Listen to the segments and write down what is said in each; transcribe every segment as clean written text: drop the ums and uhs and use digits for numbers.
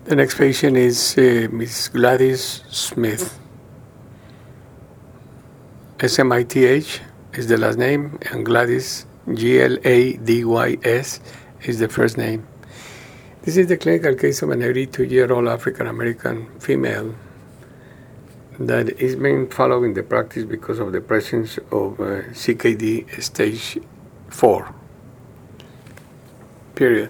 The next patient is Miss Gladys Smith. Smith is the last name, and Gladys, Gladys, is the first name. This is the clinical case of an 82-year-old African-American female that is being followed in the practice because of the presence of CKD stage 4. Period.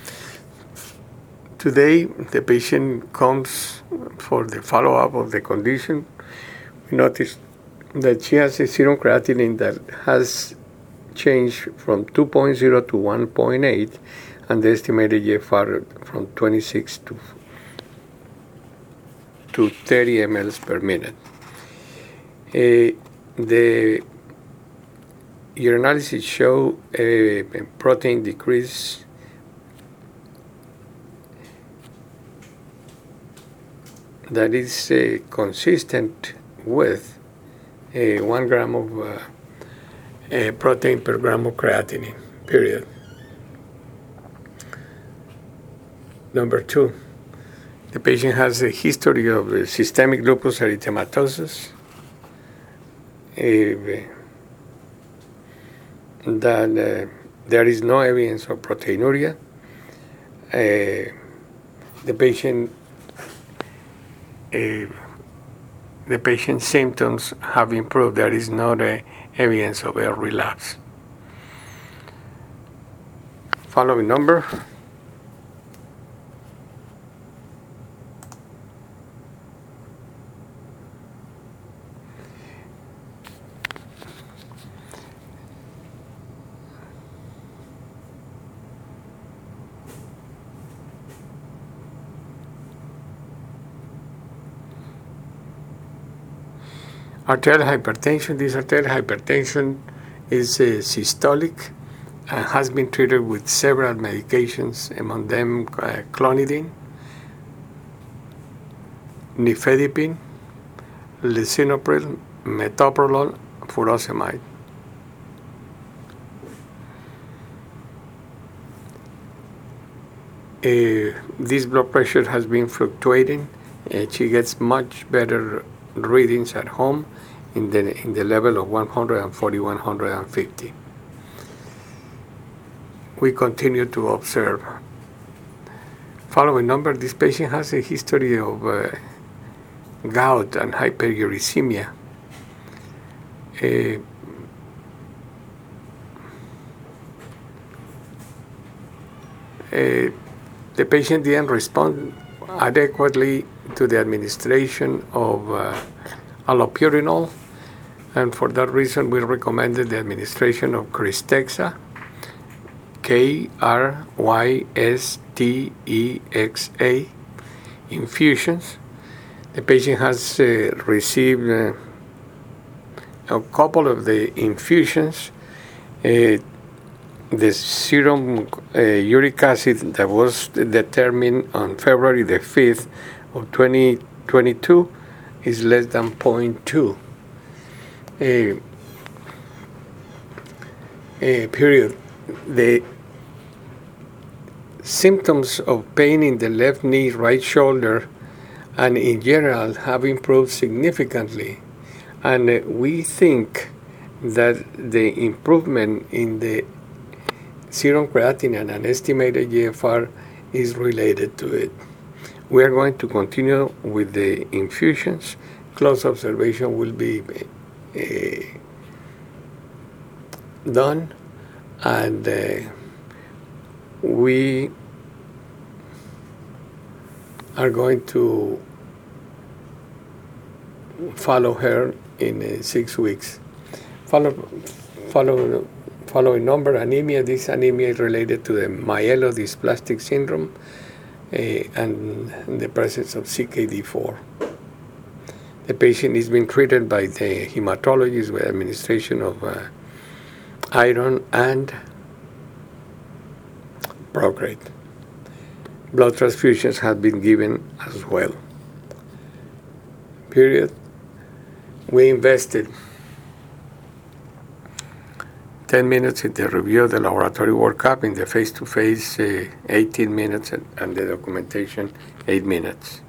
Today, the patient comes for the follow-up of the condition. We notice that she has a serum creatinine that has changed from 2.0 to 1.8, and the estimated GFR from 26 to 30 mLs per minute. The urinalysis show a protein decrease that is consistent with 1 gram of protein per gram of creatinine, period. Number 2, the patient has a history of systemic lupus erythematosus, that there is no evidence of proteinuria. The patient's symptoms have improved. There is no evidence of a relapse. Following number. Arterial hypertension. This arterial hypertension is systolic and has been treated with several medications, among them clonidine, nifedipine, lisinopril, metoprolol, furosemide. This blood pressure has been fluctuating. She gets much better readings at home in the level of 140, 150. We continue to observe. Following number, this patient has a history of gout and hyperuricemia. The patient didn't respond adequately to the administration of allopurinol, and for that reason we recommended the administration of Krystexxa, Krystexxa infusions. The patient has received a couple of the infusions. The serum uric acid that was determined on February the 5th of 2022 is less than 0.2. Period. The symptoms of pain in the left knee, right shoulder, and in general have improved significantly. And we think that the improvement in the serum creatinine and estimated GFR is related to it. We are going to continue with the infusions. Close observation will be done, and we are going to follow her in 6 weeks. Following number, anemia. This anemia is related to the myelodysplastic syndrome and the presence of CKD4. The patient is being treated by the hematologist with administration of iron and procrate. Blood transfusions have been given as well. Period. We invested 10 minutes in the review, the laboratory workup, in the face-to-face 18 minutes, and the documentation 8 minutes.